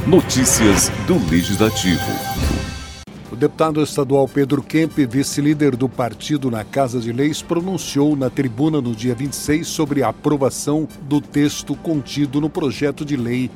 Notícias do Legislativo. O deputado estadual Pedro Kemp, vice-líder do partido na Casa de Leis, pronunciou na tribuna no dia 26 sobre a aprovação do texto contido no projeto de lei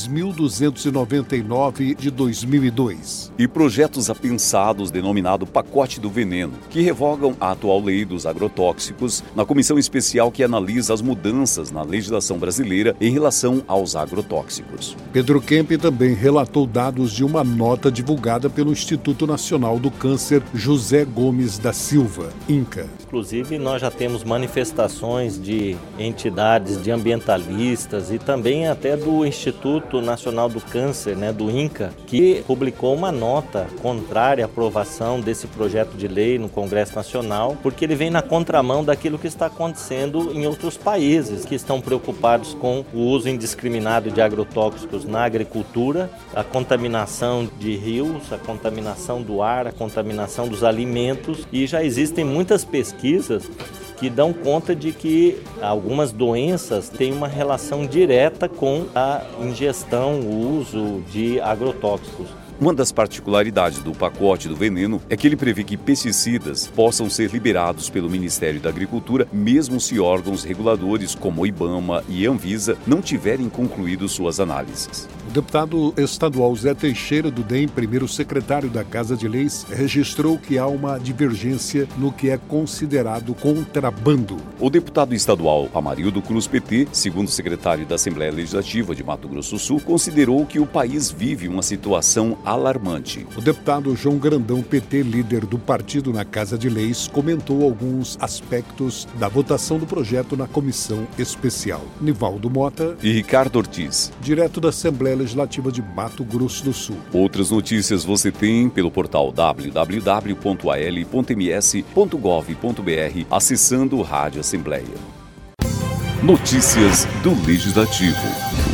6.299 de 2002. E projetos apensados denominado Pacote do Veneno, que revogam a atual lei dos agrotóxicos na comissão especial que analisa as mudanças na legislação brasileira em relação aos agrotóxicos. Pedro Kemp também relatou dados de uma nota divulgada pelo Instituto Nacional do Câncer José Gomes da Silva, INCA. Inclusive, nós já temos manifestações de entidades, de ambientalistas e também até do Instituto Nacional do Câncer, do INCA, que publicou uma nota contrária à aprovação desse projeto de lei no Congresso Nacional, porque ele vem na contramão daquilo que está acontecendo em outros países que estão preocupados com o uso indiscriminado de agrotóxicos na agricultura, a contaminação de rios, a contaminação do ar, a contaminação dos alimentos, e já existem muitas pesquisas que dão conta de que algumas doenças têm uma relação direta com a ingestão, o uso de agrotóxicos. Uma das particularidades do pacote do veneno é que ele prevê que pesticidas possam ser liberados pelo Ministério da Agricultura, mesmo se órgãos reguladores como o IBAMA e Anvisa não tiverem concluído suas análises. O deputado estadual Zé Teixeira, do DEM, primeiro secretário da Casa de Leis, registrou que há uma divergência no que é considerado contrabando. O deputado estadual Amarildo Cruz, PT, segundo secretário da Assembleia Legislativa de Mato Grosso do Sul, considerou que o país vive uma situação alarmante. O deputado João Grandão, PT, líder do partido na Casa de Leis, comentou alguns aspectos da votação do projeto na comissão especial. Nivaldo Mota e Ricardo Ortiz, direto da Assembleia Legislativa de Mato Grosso do Sul. Outras notícias você tem pelo portal www.al.ms.gov.br, acessando o Rádio Assembleia. Notícias do Legislativo.